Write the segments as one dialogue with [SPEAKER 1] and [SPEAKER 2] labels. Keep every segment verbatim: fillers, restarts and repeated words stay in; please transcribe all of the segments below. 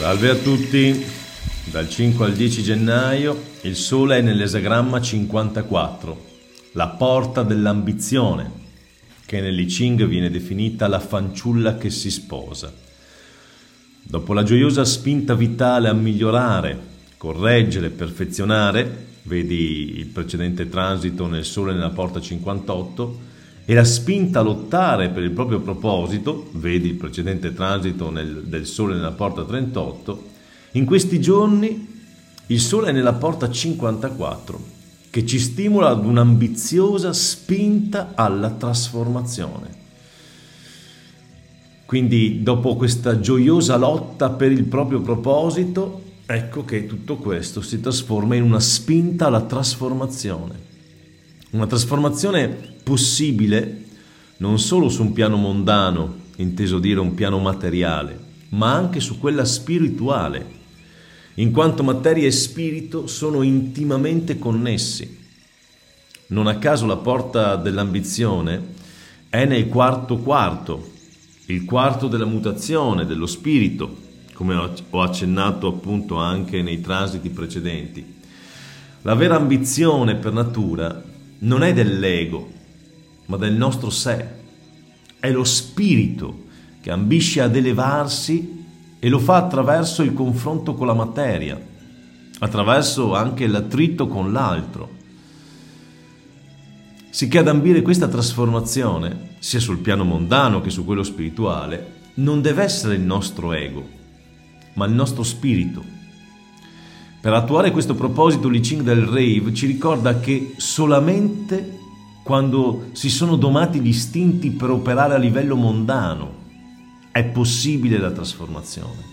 [SPEAKER 1] Salve a tutti, dal cinque al dieci gennaio il Sole è nell'esagramma cinquantaquattro, la porta dell'ambizione, che nell'I Ching viene definita la fanciulla che si sposa. Dopo la gioiosa spinta vitale a migliorare, correggere, perfezionare, vedi il precedente transito nel Sole nella porta cinquantotto, e la spinta a lottare per il proprio proposito, vedi il precedente transito nel, del Sole nella porta trentotto, in questi giorni il Sole è nella porta cinquantaquattro, che ci stimola ad un'ambiziosa spinta alla trasformazione. Quindi dopo questa gioiosa lotta per il proprio proposito, ecco che tutto questo si trasforma in una spinta alla trasformazione. Una trasformazione possibile non solo su un piano mondano, inteso dire un piano materiale, ma anche su quella spirituale, in quanto materia e spirito sono intimamente connessi. Non a caso la porta dell'ambizione è nel quarto quarto, il quarto della mutazione, dello spirito, come ho accennato appunto anche nei transiti precedenti. La vera ambizione per natura non è dell'ego, ma del nostro sé. È lo spirito che ambisce ad elevarsi e lo fa attraverso il confronto con la materia, attraverso anche l'attrito con l'altro. Sicché ad ambire questa trasformazione, sia sul piano mondano che su quello spirituale, non deve essere il nostro ego, ma il nostro spirito. Per attuare questo proposito, l'I Ching del Rave ci ricorda che solamente quando si sono domati gli istinti per operare a livello mondano è possibile la trasformazione.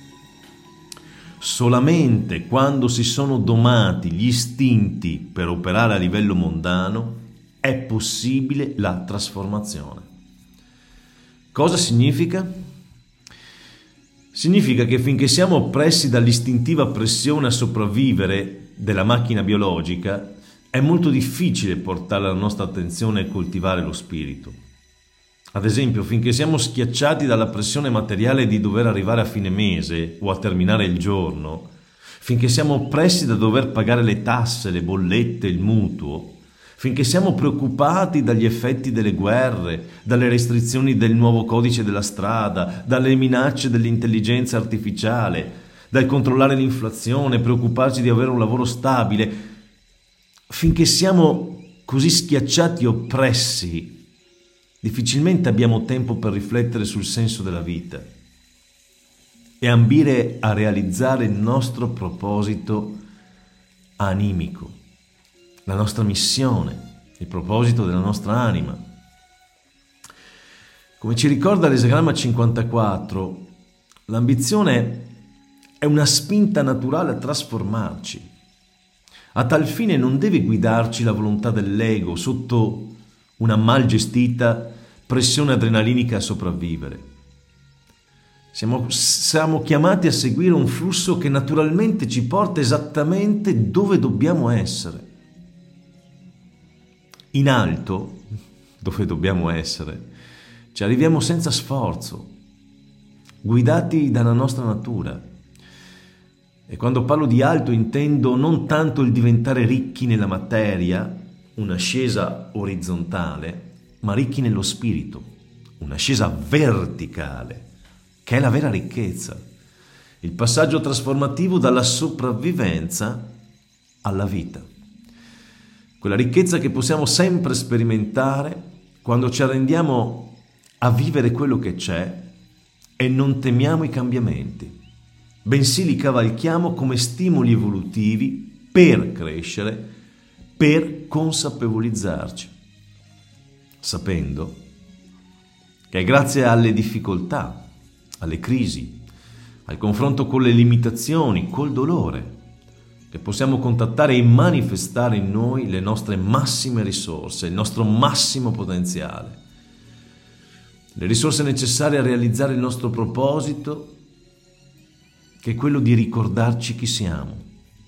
[SPEAKER 1] Solamente quando si sono domati gli istinti per operare a livello mondano è possibile la trasformazione. Cosa significa? Significa che finché siamo oppressi dall'istintiva pressione a sopravvivere della macchina biologica, è molto difficile portare la nostra attenzione e coltivare lo spirito. Ad esempio, finché siamo schiacciati dalla pressione materiale di dover arrivare a fine mese o a terminare il giorno, finché siamo oppressi da dover pagare le tasse, le bollette, il mutuo, finché siamo preoccupati dagli effetti delle guerre, dalle restrizioni del nuovo codice della strada, dalle minacce dell'intelligenza artificiale, dal controllare l'inflazione, preoccuparci di avere un lavoro stabile, finché siamo così schiacciati e oppressi, difficilmente abbiamo tempo per riflettere sul senso della vita e ambire a realizzare il nostro proposito animico, la nostra missione, il proposito della nostra anima. Come ci ricorda l'esagramma cinquantaquattro, l'ambizione è una spinta naturale a trasformarci. A tal fine non deve guidarci la volontà dell'ego sotto una mal gestita pressione adrenalinica a sopravvivere. Siamo, siamo chiamati a seguire un flusso che naturalmente ci porta esattamente dove dobbiamo essere. In alto, dove dobbiamo essere, ci arriviamo senza sforzo, guidati dalla nostra natura. E quando parlo di alto intendo non tanto il diventare ricchi nella materia, un'ascesa orizzontale, ma ricchi nello spirito, un'ascesa verticale, che è la vera ricchezza, il passaggio trasformativo dalla sopravvivenza alla vita. Quella ricchezza che possiamo sempre sperimentare quando ci arrendiamo a vivere quello che c'è e non temiamo i cambiamenti, bensì li cavalchiamo come stimoli evolutivi per crescere, per consapevolizzarci, sapendo che è grazie alle difficoltà, alle crisi, al confronto con le limitazioni, col dolore, che possiamo contattare e manifestare in noi le nostre massime risorse, il nostro massimo potenziale, le risorse necessarie a realizzare il nostro proposito, che è quello di ricordarci chi siamo.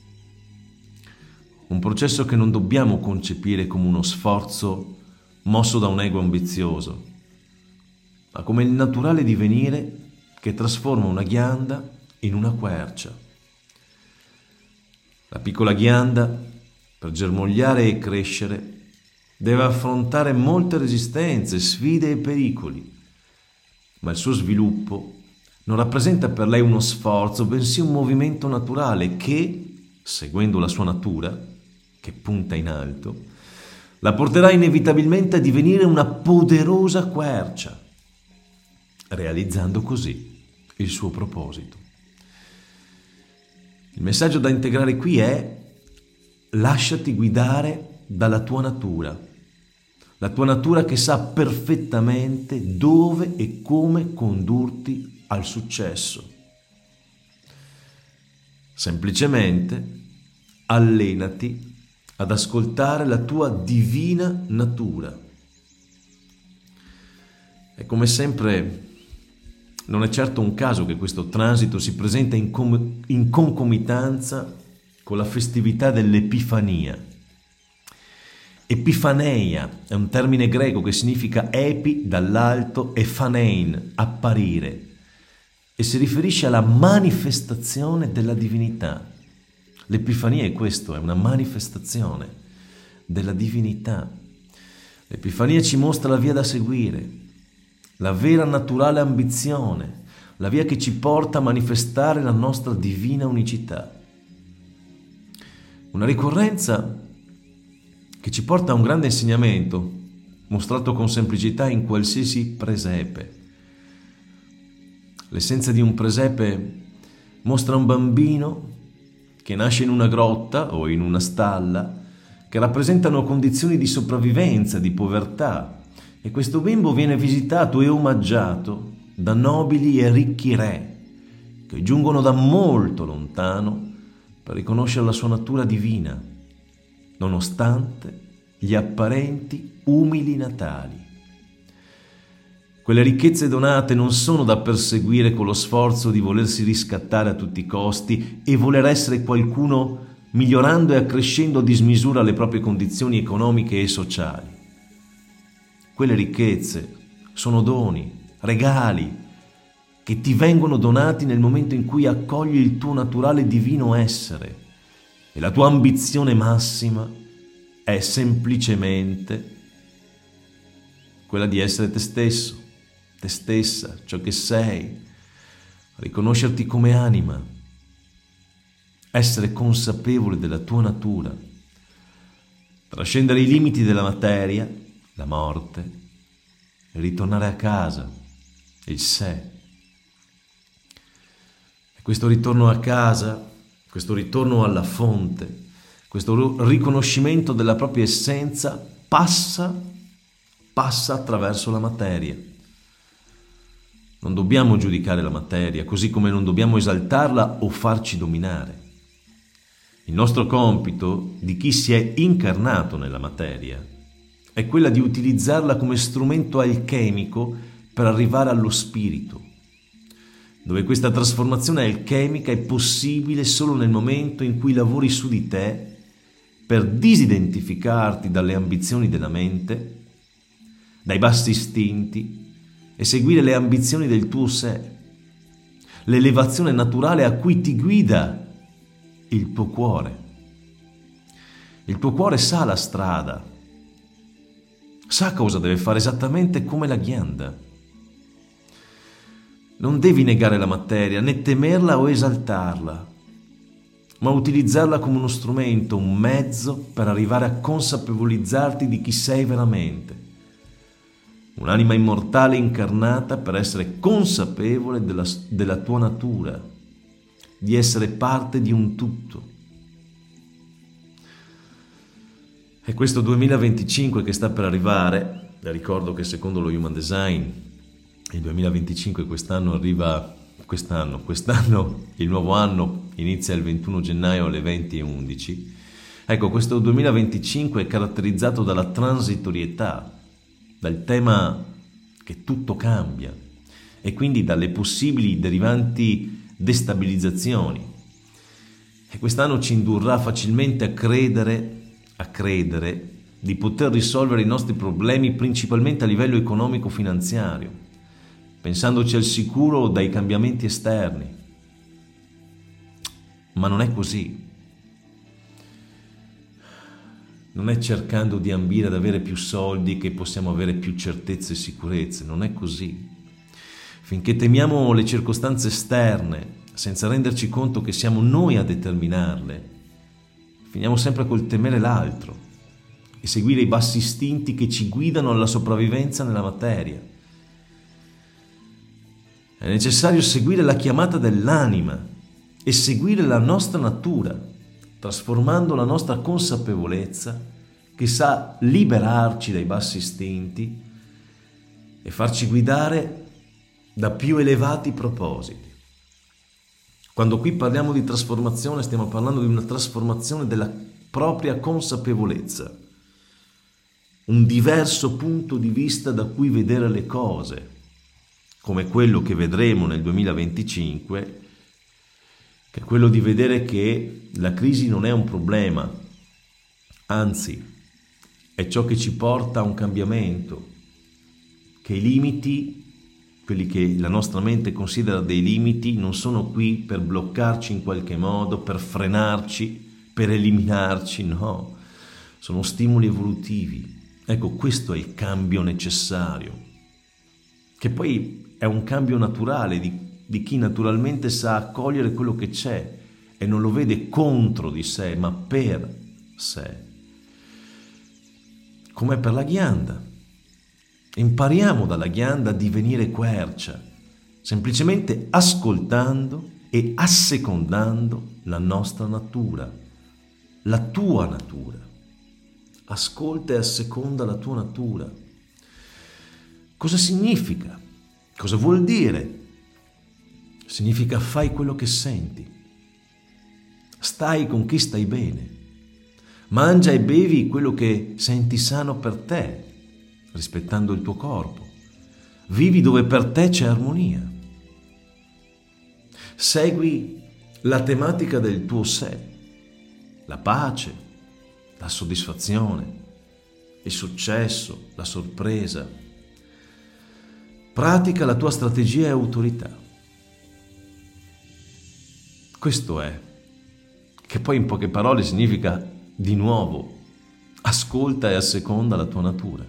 [SPEAKER 1] Un processo che non dobbiamo concepire come uno sforzo mosso da un ego ambizioso, ma come il naturale divenire che trasforma una ghianda in una quercia. La piccola ghianda, per germogliare e crescere, deve affrontare molte resistenze, sfide e pericoli, ma il suo sviluppo non rappresenta per lei uno sforzo, bensì un movimento naturale che, seguendo la sua natura, che punta in alto, la porterà inevitabilmente a divenire una poderosa quercia, realizzando così il suo proposito. Il messaggio da integrare qui è: lasciati guidare dalla tua natura, la tua natura che sa perfettamente dove e come condurti al successo. Semplicemente allenati ad ascoltare la tua divina natura. E come sempre, non è certo un caso che questo transito si presenta in, com- in concomitanza con la festività dell'Epifania. Epifaneia è un termine greco che significa epi dall'alto e phanein, apparire, e si riferisce alla manifestazione della divinità. L'Epifania è questo, è una manifestazione della divinità. L'Epifania ci mostra la via da seguire, la vera naturale ambizione, la via che ci porta a manifestare la nostra divina unicità. Una ricorrenza che ci porta a un grande insegnamento, mostrato con semplicità in qualsiasi presepe. L'essenza di un presepe mostra un bambino che nasce in una grotta o in una stalla, che rappresentano condizioni di sopravvivenza, di povertà, e questo bimbo viene visitato e omaggiato da nobili e ricchi re, che giungono da molto lontano per riconoscere la sua natura divina, nonostante gli apparenti umili natali. Quelle ricchezze donate non sono da perseguire con lo sforzo di volersi riscattare a tutti i costi e voler essere qualcuno migliorando e accrescendo a dismisura le proprie condizioni economiche e sociali. Quelle ricchezze sono doni, regali, che ti vengono donati nel momento in cui accogli il tuo naturale divino essere, e la tua ambizione massima è semplicemente quella di essere te stesso, te stessa, ciò che sei, riconoscerti come anima, essere consapevole della tua natura, trascendere i limiti della materia, la morte, e ritornare a casa, il sé. E questo ritorno a casa, questo ritorno alla fonte, questo riconoscimento della propria essenza passa, passa attraverso la materia. Non dobbiamo giudicare la materia, così come non dobbiamo esaltarla o farci dominare. Il nostro compito, di chi si è incarnato nella materia, è quella di utilizzarla come strumento alchemico per arrivare allo spirito, dove questa trasformazione alchemica è possibile solo nel momento in cui lavori su di te per disidentificarti dalle ambizioni della mente, dai bassi istinti, e seguire le ambizioni del tuo sé, l'elevazione naturale a cui ti guida il tuo cuore. Il tuo cuore sa la strada, sa cosa deve fare esattamente come la ghianda. Non devi negare la materia, né temerla o esaltarla, ma utilizzarla come uno strumento, un mezzo per arrivare a consapevolizzarti di chi sei veramente. Un'anima immortale incarnata per essere consapevole della, della tua natura, di essere parte di un tutto. E questo duemilaventicinque che sta per arrivare, ricordo che secondo lo Human Design il duemilaventicinque quest'anno arriva, quest'anno, quest'anno il nuovo anno inizia il ventuno gennaio alle venti e undici. Ecco, questo duemilaventicinque è caratterizzato dalla transitorietà, dal tema che tutto cambia e quindi dalle possibili derivanti destabilizzazioni. E quest'anno ci indurrà facilmente a credere, a credere di poter risolvere i nostri problemi principalmente a livello economico-finanziario, pensandoci al sicuro dai cambiamenti esterni, ma non è così. Non è cercando di ambire ad avere più soldi che possiamo avere più certezze e sicurezze, non è così. Finché temiamo le circostanze esterne, senza renderci conto che siamo noi a determinarle, finiamo sempre col temere l'altro e seguire i bassi istinti che ci guidano alla sopravvivenza nella materia. È necessario seguire la chiamata dell'anima e seguire la nostra natura, trasformando la nostra consapevolezza che sa liberarci dai bassi istinti e farci guidare da più elevati propositi. Quando qui parliamo di trasformazione, stiamo parlando di una trasformazione della propria consapevolezza, un diverso punto di vista da cui vedere le cose, come quello che vedremo nel duemilaventicinque, che è quello di vedere che la crisi non è un problema, anzi è ciò che ci porta a un cambiamento, che i limiti, quelli che la nostra mente considera dei limiti, non sono qui per bloccarci in qualche modo, per frenarci, per eliminarci, no, sono stimoli evolutivi. Ecco, questo è il cambio necessario, che poi è un cambio naturale di di chi naturalmente sa accogliere quello che c'è e non lo vede contro di sé, ma per sé. Come per la ghianda. Impariamo dalla ghianda a divenire quercia, semplicemente ascoltando e assecondando la nostra natura, la tua natura. Ascolta e asseconda la tua natura. Cosa significa? Cosa vuol dire? Significa fai quello che senti, stai con chi stai bene, mangia e bevi quello che senti sano per te, rispettando il tuo corpo, vivi dove per te c'è armonia, segui la tematica del tuo sé, la pace, la soddisfazione, il successo, la sorpresa, pratica la tua strategia e autorità. Questo è, che poi in poche parole significa di nuovo, ascolta e asseconda la tua natura.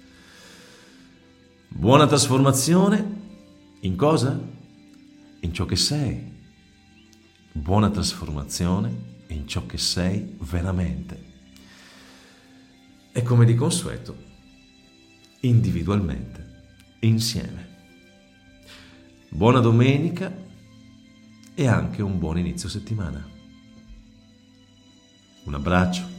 [SPEAKER 1] Buona trasformazione in cosa? In ciò che sei. Buona trasformazione in ciò che sei veramente. E come di consueto, individualmente, insieme. Buona domenica e anche un buon inizio settimana. Un abbraccio.